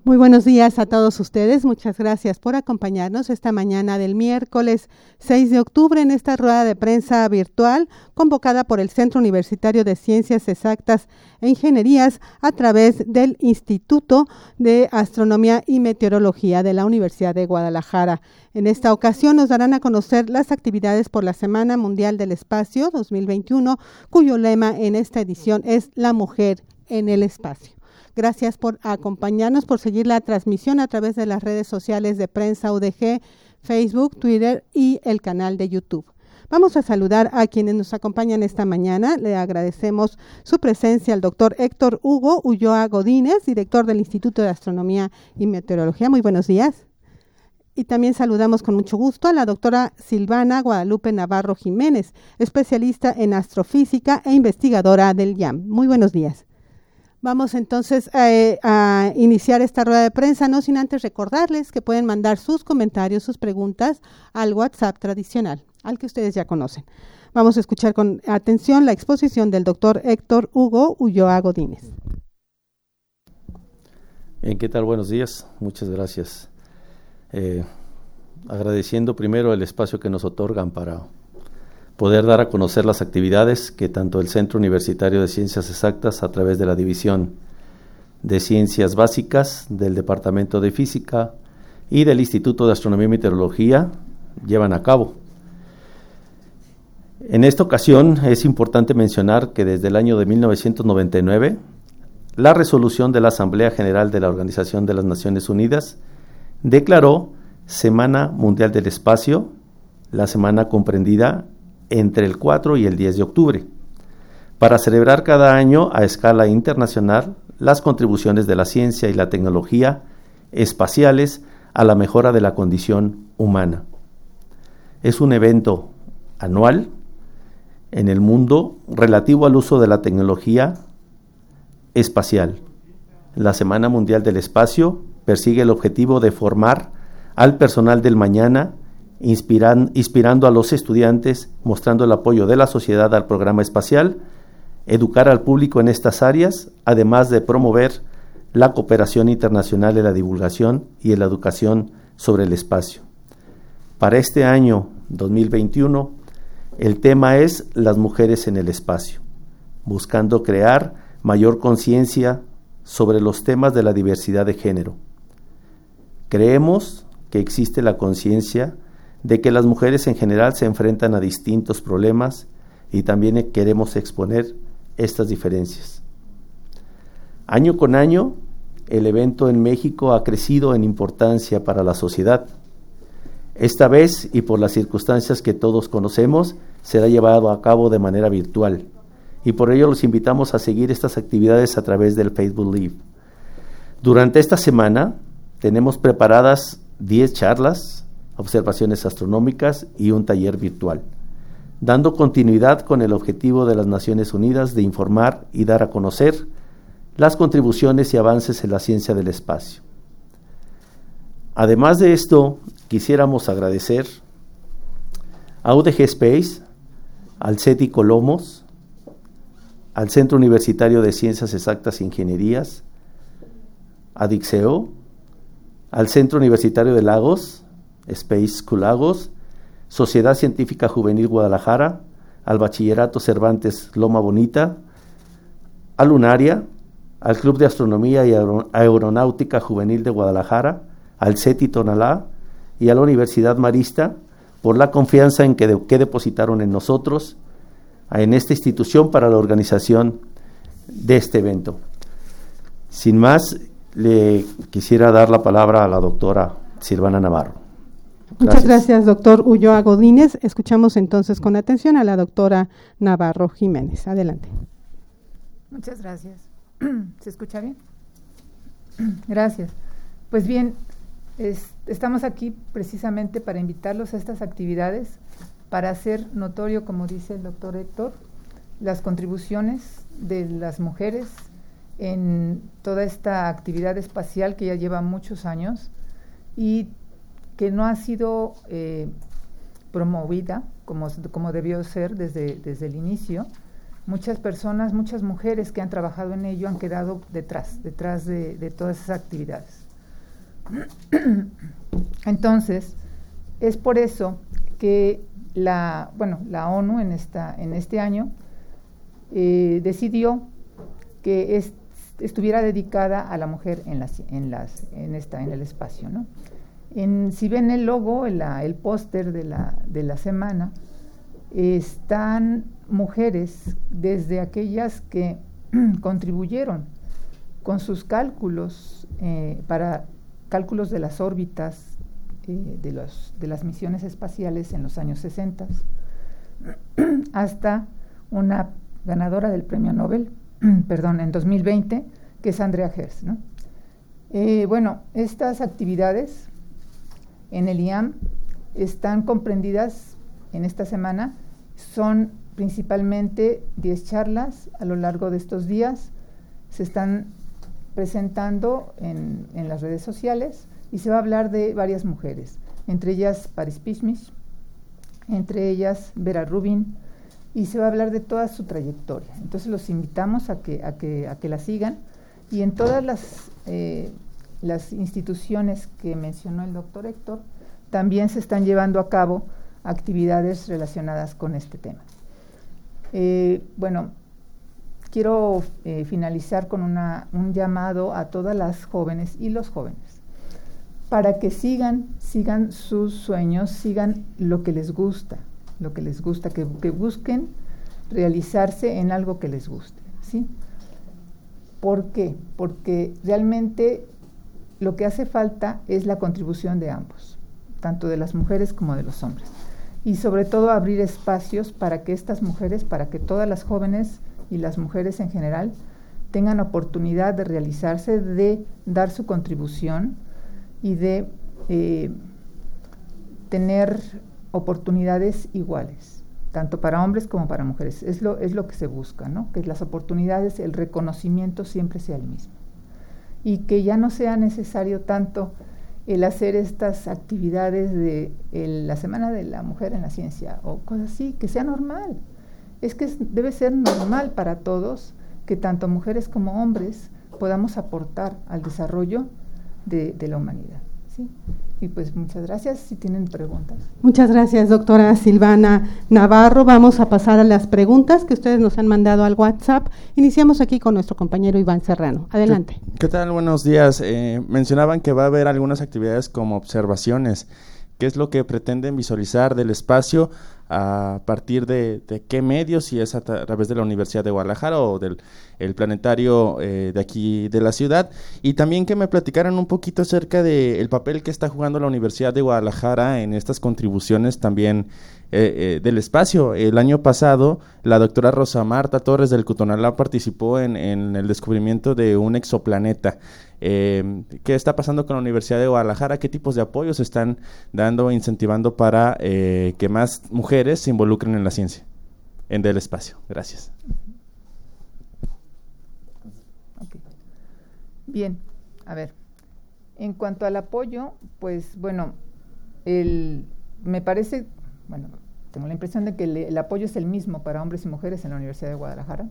Muy buenos días a todos ustedes. Muchas gracias por acompañarnos esta mañana del miércoles 6 de octubre en esta rueda de prensa virtual convocada por el Centro Universitario de Ciencias Exactas e Ingenierías a través del Instituto de Astronomía y Meteorología de la Universidad de Guadalajara. En esta ocasión nos darán a conocer las actividades por la Semana Mundial del Espacio 2021, cuyo lema en esta edición es La Mujer en el Espacio. Gracias por acompañarnos, por seguir la transmisión a través de las redes sociales de Prensa UDG, Facebook, Twitter y el canal de YouTube. Vamos a saludar a quienes nos acompañan esta mañana. Le agradecemos su presencia al doctor Héctor Hugo Ulloa Godínez, director del Instituto de Astronomía y Meteorología. Muy buenos días. Y también saludamos con mucho gusto a la doctora Silvana Guadalupe Navarro Jiménez, especialista en astrofísica e investigadora del IAM. Muy buenos días. Vamos entonces a iniciar esta rueda de prensa, no sin antes recordarles que pueden mandar sus comentarios, sus preguntas al WhatsApp tradicional, al que ustedes ya conocen. Vamos a escuchar con atención la exposición del doctor Héctor Hugo Ulloa Godínez. Bien, ¿qué tal? Buenos días, muchas gracias. Agradeciendo primero el espacio que nos otorgan para poder dar a conocer las actividades que tanto el Centro Universitario de Ciencias Exactas, a través de la División de Ciencias Básicas del Departamento de Física y del Instituto de Astronomía y Meteorología, llevan a cabo. En esta ocasión es importante mencionar que desde el año de 1999, la resolución de la Asamblea General de la Organización de las Naciones Unidas declaró Semana Mundial del Espacio, la semana comprendida entre el 4 y el 10 de octubre, para celebrar cada año a escala internacional las contribuciones de la ciencia y la tecnología espaciales a la mejora de la condición humana. Es un evento anual en el mundo relativo al uso de la tecnología espacial. La Semana Mundial del Espacio persigue el objetivo de formar al personal del mañana, inspirando a los estudiantes, mostrando el apoyo de la sociedad al programa espacial, educar al público en estas áreas, además de promover la cooperación internacional en la divulgación y en la educación sobre el espacio. Para este año 2021, el tema es las mujeres en el espacio, buscando crear mayor conciencia sobre los temas de la diversidad de género. Creemos que existe la conciencia de que las mujeres en general se enfrentan a distintos problemas y también queremos exponer estas diferencias. Año con año, el evento en México ha crecido en importancia para la sociedad. Esta vez, y por las circunstancias que todos conocemos, será llevado a cabo de manera virtual, y por ello los invitamos a seguir estas actividades a través del Facebook Live. Durante esta semana tenemos preparadas 10 charlas, observaciones astronómicas y un taller virtual, dando continuidad con el objetivo de las Naciones Unidas de informar y dar a conocer las contribuciones y avances en la ciencia del espacio. Además de esto, quisiéramos agradecer a UDG Space, al CETI Colomos, al Centro Universitario de Ciencias Exactas e Ingenierías, a Dixeo, al Centro Universitario de Lagos, Space School Lagos, Sociedad Científica Juvenil Guadalajara, al Bachillerato Cervantes Loma Bonita, a Lunaria, al Club de Astronomía y Aeronáutica Juvenil de Guadalajara, al CETI Tonalá y a la Universidad Marista por la confianza que depositaron en nosotros, en esta institución, para la organización de este evento. Sin más, le quisiera dar la palabra a la doctora Silvana Navarro. Muchas gracias, doctor Ulloa Godínez. Escuchamos entonces con atención a la doctora Navarro Jiménez. Adelante. Muchas gracias. ¿Se escucha bien? Gracias. Pues bien, estamos aquí precisamente para invitarlos a estas actividades, para hacer notorio, como dice el doctor Héctor, las contribuciones de las mujeres en toda esta actividad espacial que ya lleva muchos años y que no ha sido promovida como debió ser desde el inicio. Muchas personas, muchas mujeres que han trabajado en ello han quedado detrás de todas esas actividades. Entonces, es por eso que la ONU en este año decidió que estuviera dedicada a la mujer en el espacio, ¿no? Si ven el logo, el póster de la semana, están mujeres desde aquellas que contribuyeron con sus cálculos para cálculos de las órbitas de las misiones espaciales en los años 60, hasta una ganadora del premio Nobel, en 2020, que es Andrea Ghez, ¿no? Estas actividades en el IAM están comprendidas en esta semana, son principalmente 10 charlas a lo largo de estos días, se están presentando en las redes sociales y se va a hablar de varias mujeres, entre ellas Paris Pismich, entre ellas Vera Rubin, y se va a hablar de toda su trayectoria. Entonces los invitamos a que la sigan, y en todas las instituciones que mencionó el doctor Héctor también se están llevando a cabo actividades relacionadas con este tema. Quiero finalizar con un llamado a todas las jóvenes y los jóvenes para que sigan sus sueños, sigan lo que les gusta, que busquen realizarse en algo que les guste, ¿sí? ¿Por qué? Porque realmente lo que hace falta es la contribución de ambos, tanto de las mujeres como de los hombres, y sobre todo abrir espacios para que estas mujeres, para que todas las jóvenes y las mujeres en general tengan oportunidad de realizarse, de dar su contribución y de tener oportunidades iguales, tanto para hombres como para mujeres. Es lo que se busca, ¿no? Que las oportunidades, el reconocimiento siempre sea el mismo, y que ya no sea necesario tanto el hacer estas actividades de la Semana de la Mujer en la Ciencia o cosas así, que sea normal. Es que debe ser normal para todos que tanto mujeres como hombres podamos aportar al desarrollo de la humanidad, ¿sí? Y pues muchas gracias. Si tienen preguntas. Muchas gracias, doctora Silvana Navarro. Vamos a pasar a las preguntas que ustedes nos han mandado al WhatsApp. Iniciamos aquí con nuestro compañero Iván Serrano. Adelante. ¿Qué tal? Buenos días. Mencionaban que va a haber algunas actividades como observaciones. ¿Qué es lo que pretenden visualizar del espacio? ¿A partir de qué medios? Si es a través de la Universidad de Guadalajara o del el planetario de aquí de la ciudad. Y también que me platicaran un poquito acerca del papel que está jugando la Universidad de Guadalajara en estas contribuciones también del espacio. El año pasado, la doctora Rosa Marta Torres del Cutonalá participó en el descubrimiento de un exoplaneta. ¿Qué está pasando con la Universidad de Guadalajara? ¿Qué tipos de apoyos están dando e incentivando para que más mujeres se involucren en la ciencia, del espacio? Gracias. Okay. Bien, a ver, en cuanto al apoyo, pues bueno, me parece, tengo la impresión de que el apoyo es el mismo para hombres y mujeres en la Universidad de Guadalajara.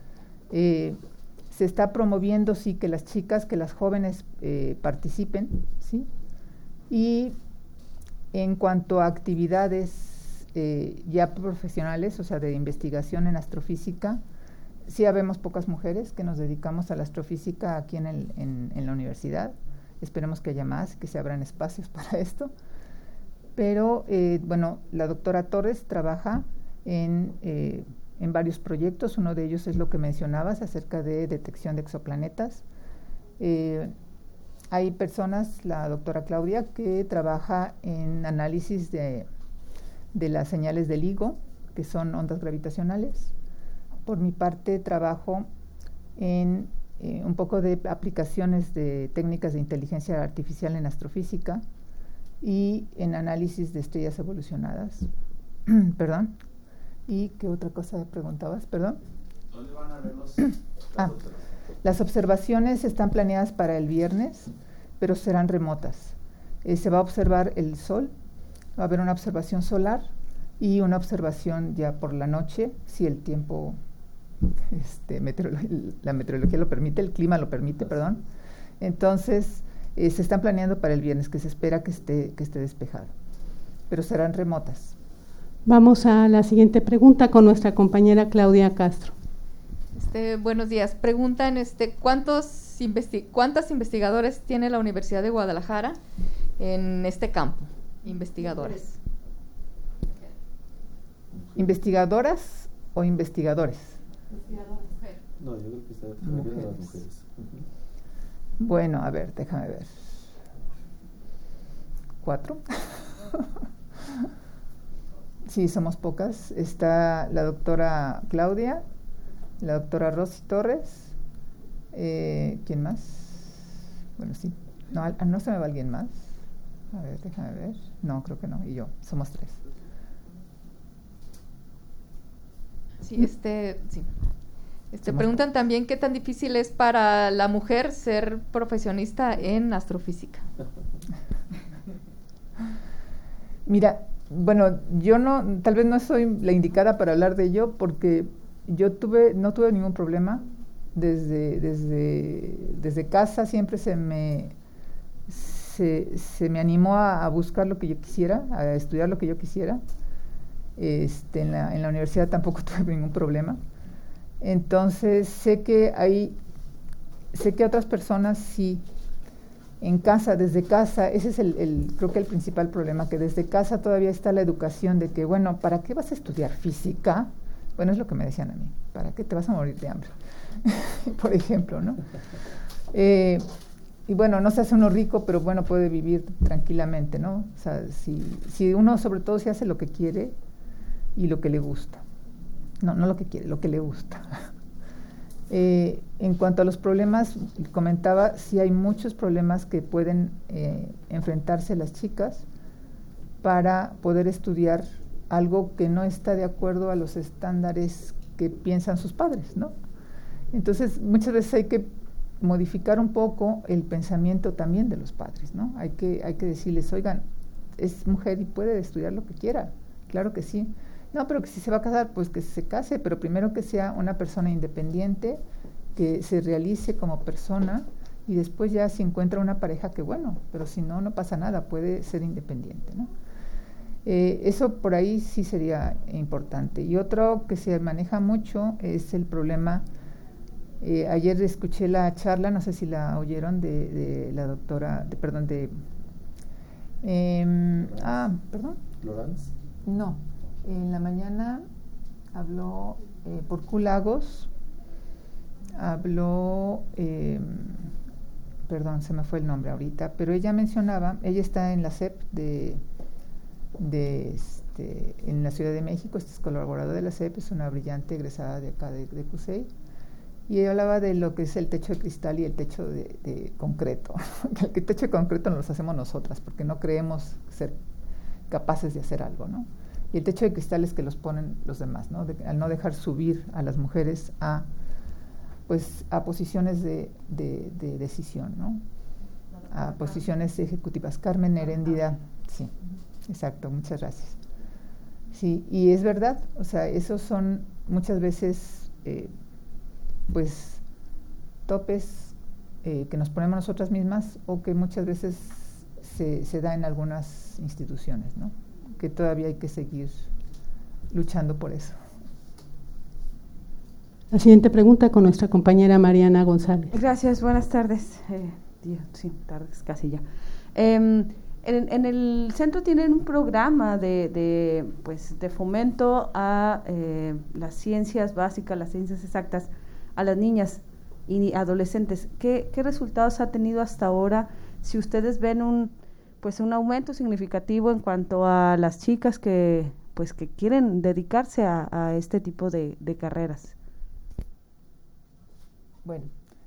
Se está promoviendo, sí, que las chicas, que las jóvenes participen, ¿sí? Y en cuanto a actividades ya profesionales, o sea, de investigación en astrofísica, sí habemos pocas mujeres que nos dedicamos a la astrofísica aquí en la universidad. Esperemos que haya más, que se abran espacios para esto. Pero, la doctora Torres trabaja en varios proyectos. Uno de ellos es lo que mencionabas acerca de detección de exoplanetas. Hay personas, la doctora Claudia, que trabaja en análisis de las señales del LIGO, que son ondas gravitacionales. Por mi parte, trabajo en un poco de aplicaciones de técnicas de inteligencia artificial en astrofísica y en análisis de estrellas evolucionadas. Perdón. ¿Y qué otra cosa preguntabas? Perdón. ¿Dónde van a ver las observaciones están planeadas para el viernes, pero serán remotas. Se va a observar el sol, va a haber una observación solar y una observación ya por la noche, si el tiempo, la meteorología lo permite, el clima lo permite, perdón. Entonces, Se están planeando para el viernes, que se espera que esté despejado, pero serán remotas. Vamos a la siguiente pregunta con nuestra compañera Claudia Castro. Buenos días. Preguntan ¿cuántas investigadores tiene la Universidad de Guadalajara en este campo? Investigadoras. ¿Investigadoras o investigadores? Investigadoras. No, yo creo que se refiere a las mujeres. Bueno, a ver, déjame ver. 4. Sí, somos pocas. Está la doctora Claudia, la doctora Rosy Torres. ¿Quién más? Bueno, sí. No se me va alguien más. A ver, déjame ver. No, creo que no. Y yo. Somos 3. Sí, preguntan también qué tan difícil es para la mujer ser profesionista en astrofísica. Mira, bueno, yo tal vez no soy la indicada para hablar de ello, porque yo no tuve ningún problema. Desde casa siempre se me animó a buscar lo que yo quisiera, a estudiar lo que yo quisiera. En la universidad tampoco tuve ningún problema. Entonces sé que otras personas sí, en casa, desde casa, ese es creo que el principal problema, que desde casa todavía está la educación de que, bueno, ¿para qué vas a estudiar física? Bueno, es lo que me decían a mí, ¿para qué te vas a morir de hambre? Por ejemplo, ¿no? Y bueno, no se hace uno rico, pero bueno, puede vivir tranquilamente, ¿no? O sea, si uno sobre todo se hace lo que quiere y lo que le gusta. No lo que quiere, lo que le gusta. En cuanto a los problemas, comentaba, sí hay muchos problemas que pueden enfrentarse las chicas para poder estudiar algo que no está de acuerdo a los estándares que piensan sus padres, ¿no? Entonces, muchas veces hay que modificar un poco el pensamiento también de los padres, ¿no? Hay que decirles, oigan, es mujer y puede estudiar lo que quiera, claro que sí. No, pero que si se va a casar, pues que se case, pero primero que sea una persona independiente, que se realice como persona, y después ya si encuentra una pareja, que bueno, pero si no, no pasa nada, puede ser independiente, ¿no? Eso por ahí sí sería importante. Y otro que se maneja mucho es el problema, ayer escuché la charla, no sé si la oyeron, de la doctora, perdón. ¿Lorenz? No. En la mañana habló por Q Lagos, habló, perdón, se me fue el nombre ahorita, pero ella mencionaba, ella está en la CEP en la Ciudad de México, es colaboradora de la CEP, es una brillante egresada de acá de CUSEI, y ella hablaba de lo que es el techo de cristal y el techo de concreto. El techo de concreto nos lo hacemos nosotras, porque no creemos ser capaces de hacer algo, ¿no? Y el techo de cristal es que los ponen los demás, ¿no? Al no dejar subir a las mujeres a posiciones de decisión, ¿no? A posiciones ejecutivas. Carmen Heréndida, sí, exacto, muchas gracias. Sí, y es verdad, o sea, esos son muchas veces, topes que nos ponemos nosotras mismas, o que muchas veces se da en algunas instituciones, ¿no? Que todavía hay que seguir luchando por eso. La siguiente pregunta con nuestra compañera Mariana González. Gracias, buenas tardes. Sí, tardes casi ya. En el centro tienen un programa de fomento a las ciencias básicas, las ciencias exactas, a las niñas y adolescentes. ¿Qué resultados ha tenido hasta ahora? Si ustedes ven un aumento significativo en cuanto a las chicas que quieren dedicarse a este tipo de carreras. Bueno,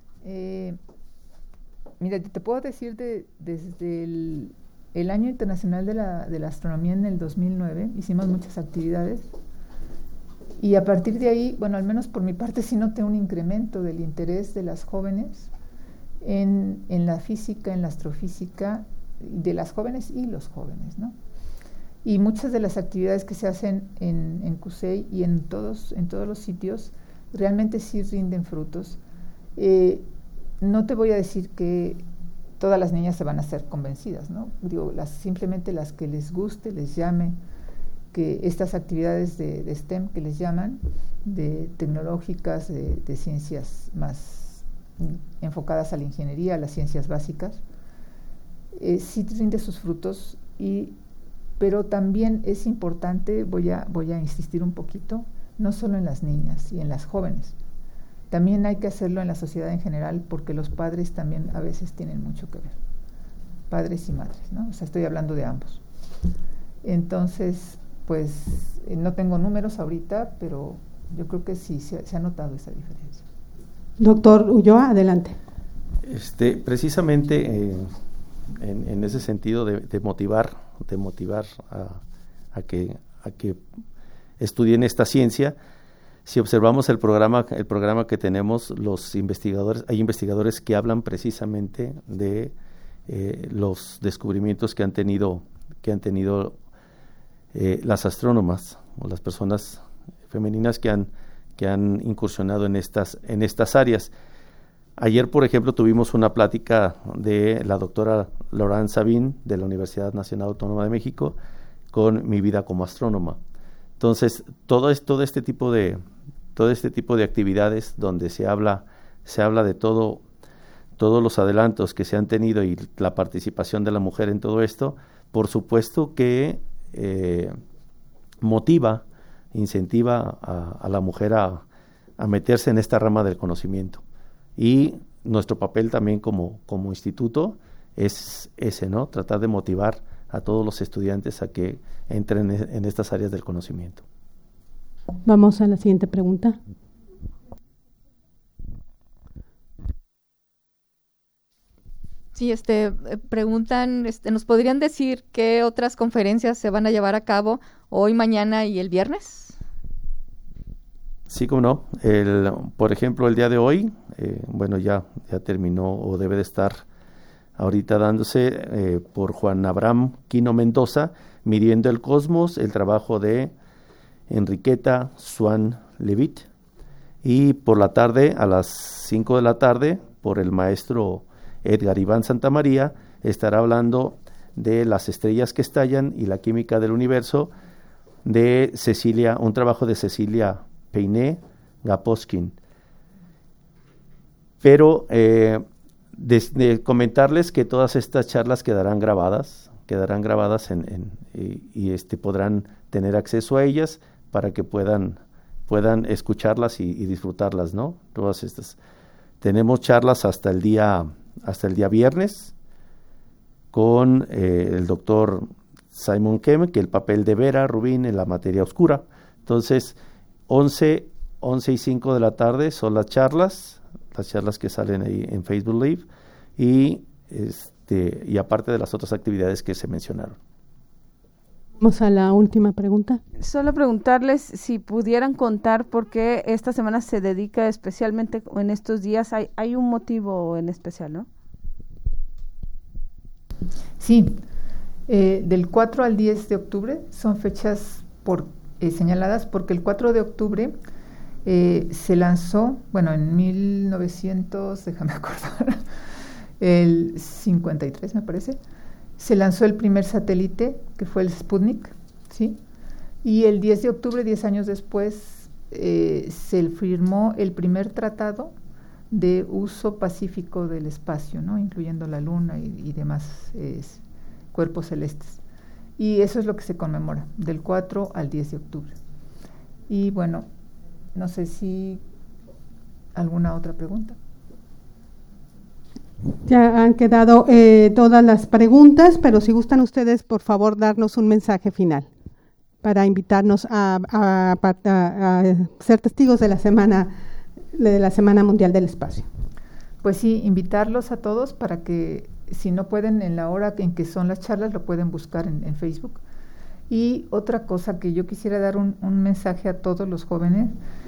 mira, te puedo decir desde el Año Internacional de la Astronomía en el 2009, hicimos muchas actividades, y a partir de ahí, bueno, al menos por mi parte sí noté un incremento del interés de las jóvenes en la física, en la astrofísica, de las jóvenes y los jóvenes, ¿no? Y muchas de las actividades que se hacen en CUSEI y en todos los sitios realmente sí rinden frutos. No te voy a decir que todas las niñas se van a ser convencidas, ¿no? Digo, simplemente las que les guste, les llame, que estas actividades de STEM que les llaman, de tecnológicas, de ciencias más enfocadas a la ingeniería, a las ciencias básicas, sí rinde sus frutos, pero también es importante, voy a insistir un poquito, no solo en las niñas y en las jóvenes, también hay que hacerlo en la sociedad en general, porque los padres también a veces tienen mucho que ver, padres y madres, ¿no? O sea, estoy hablando de ambos. Entonces, pues no tengo números ahorita, pero yo creo que sí se ha notado esa diferencia. Doctor Ulloa, adelante. Precisamente en ese sentido de motivar a que estudien esta ciencia. Si observamos el programa que tenemos, hay investigadores que hablan precisamente de los descubrimientos que han tenido las astrónomas o las personas femeninas que han incursionado en estas áreas. Ayer, por ejemplo, tuvimos una plática de la doctora Laurence Sabin de la Universidad Nacional Autónoma de México con Mi vida como astrónoma. Entonces, todo este tipo de actividades donde se habla de todos los adelantos que se han tenido y la participación de la mujer en todo esto, por supuesto que motiva, incentiva a la mujer a meterse en esta rama del conocimiento. Y nuestro papel también como instituto es ese, ¿no? Tratar de motivar a todos los estudiantes a que entren en estas áreas del conocimiento. Vamos a la siguiente pregunta. Sí, preguntan, ¿nos podrían decir qué otras conferencias se van a llevar a cabo hoy, mañana y el viernes? Sí, cómo no. Por ejemplo, el día de hoy, ya terminó o debe de estar ahorita dándose por Juan Abraham Quino Mendoza, Midiendo el Cosmos, el trabajo de Enriqueta Swan Levitt. Y por la tarde, a las 5 de la tarde, por el maestro Edgar Iván Santamaría, estará hablando de las estrellas que estallan y la química del universo, de un trabajo de Cecilia Peiné Gaposkin. Pero de comentarles que todas estas charlas quedarán grabadas y podrán tener acceso a ellas para que puedan escucharlas y disfrutarlas, ¿no? Todas estas. Tenemos charlas hasta el día viernes con el doctor Simon Kem, que el papel de Vera Rubin en la materia oscura. Entonces, 11 y 5 de la tarde son las charlas que salen ahí en Facebook Live y aparte de las otras actividades que se mencionaron. Vamos a la última pregunta. Solo preguntarles si pudieran contar por qué esta semana se dedica especialmente en estos días. Hay un motivo en especial, ¿no? Sí, del 4 al 10 de octubre son fechas señaladas porque el 4 de octubre se lanzó, en 1900, déjame acordar, el 53 me parece, se lanzó el primer satélite, que fue el Sputnik, ¿sí? Y el 10 de octubre, 10 años después, se firmó el primer tratado de uso pacífico del espacio, ¿no? Incluyendo la Luna y demás cuerpos celestes. Y eso es lo que se conmemora, del 4 al 10 de octubre. Y bueno, no sé si alguna otra pregunta. Ya han quedado todas las preguntas, pero si gustan ustedes, por favor, darnos un mensaje final para invitarnos a ser testigos de la Semana Mundial del Espacio. Pues sí, invitarlos a todos para que, si no pueden en la hora en que son las charlas, lo pueden buscar en Facebook. Y otra cosa que yo quisiera dar un mensaje a todos los jóvenes,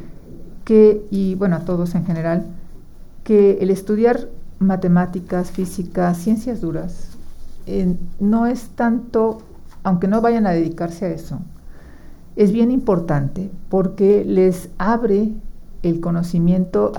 a todos en general, que el estudiar matemáticas, física, ciencias duras, no es tanto, aunque no vayan a dedicarse a eso, es bien importante porque les abre el conocimiento,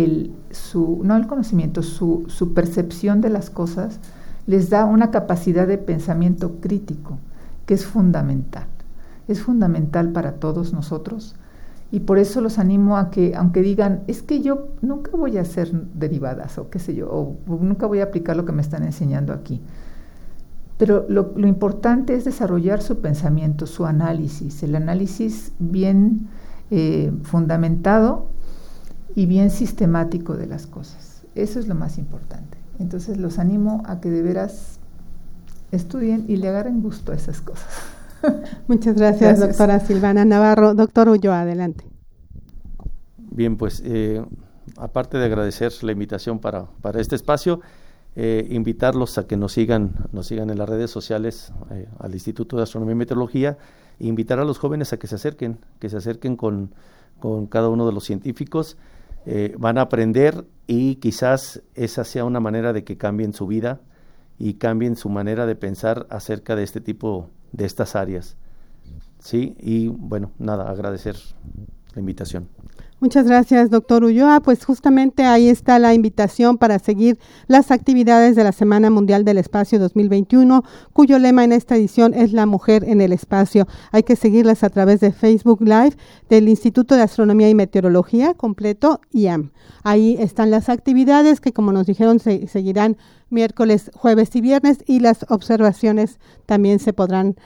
su percepción de las cosas les da una capacidad de pensamiento crítico que es fundamental para todos nosotros, y por eso los animo a que, aunque digan, es que yo nunca voy a hacer derivadas o qué sé yo, o nunca voy a aplicar lo que me están enseñando aquí, pero lo importante es desarrollar su pensamiento, su análisis, el análisis bien fundamentado y bien sistemático de las cosas. Eso es lo más importante. Entonces los animo a que de veras estudien y le agarren gusto a esas cosas. Muchas gracias, doctora Silvana Navarro. Doctor Ulloa, adelante. Bien, pues aparte de agradecer la invitación para este espacio, invitarlos a que nos sigan en las redes sociales al Instituto de Astronomía y Meteorología, e invitar a los jóvenes a que se acerquen con cada uno de los científicos. Van a aprender y quizás esa sea una manera de que cambien su vida y cambien su manera de pensar acerca de este tipo de estas áreas. Sí, y bueno, nada, agradecer la invitación. Muchas gracias, doctor Ulloa. Pues justamente ahí está la invitación para seguir las actividades de la Semana Mundial del Espacio 2021, cuyo lema en esta edición es La Mujer en el Espacio. Hay que seguirlas a través de Facebook Live del Instituto de Astronomía y Meteorología, completo IAM. Ahí están las actividades que, como nos dijeron, seguirán miércoles, jueves y viernes, y las observaciones también se podrán,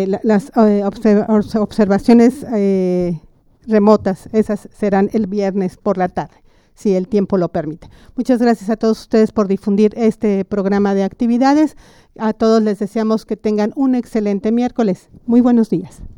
observaciones remotas, esas serán el viernes por la tarde, si el tiempo lo permite. Muchas gracias a todos ustedes por difundir este programa de actividades. A todos les deseamos que tengan un excelente miércoles. Muy buenos días.